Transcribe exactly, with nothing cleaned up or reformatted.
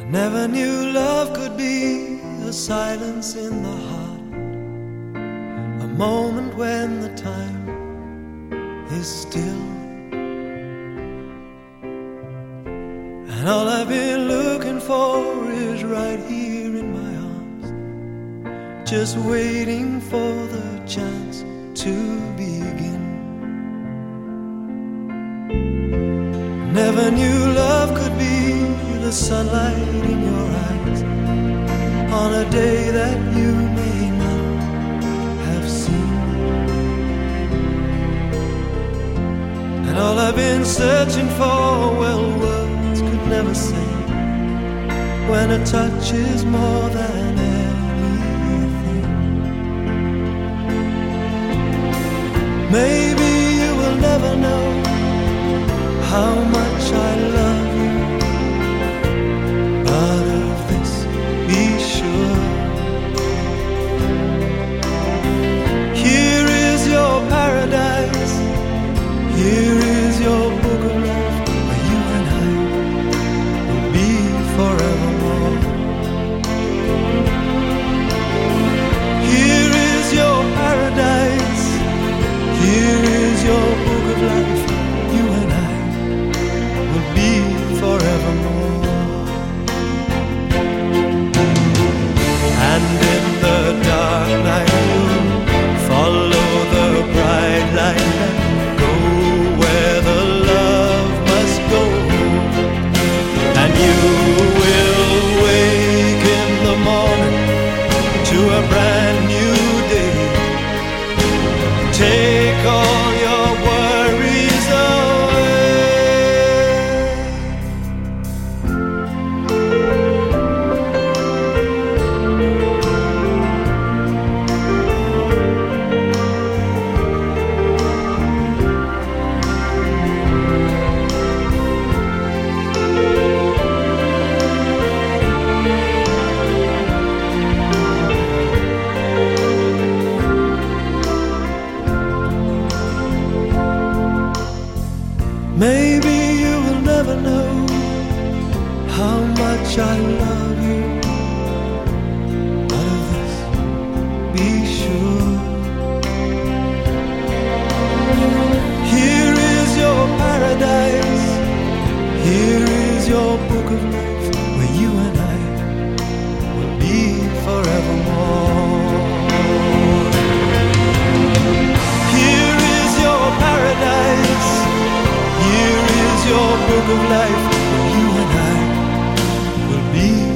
Never knew love could be a silence in the heart, a moment when the time is still. And all I've been looking for is right here in my arms, just waiting for the chance to begin. Never knew love could be the sunlight in your eyes on a day that you may not have seen. And all I've been searching for, well, words could never say, when a touch is more than anything. Maybe you will never know how much I love you, but of this be sure. Here is your paradise, here is your book of life, where you and I will be forevermore. Here is your paradise, here is your book of life, you and I will be forevermore. And in the dark night you'll follow the bright light and go where the love must go. And you will wake in the morning to a brand new day. Take all your worries away. Maybe you will never know how much I love you, but of this be sure. Here is your paradise, here is your book of life, where you and I will be forevermore. Here is your paradise, here is your book of life, where you and I will be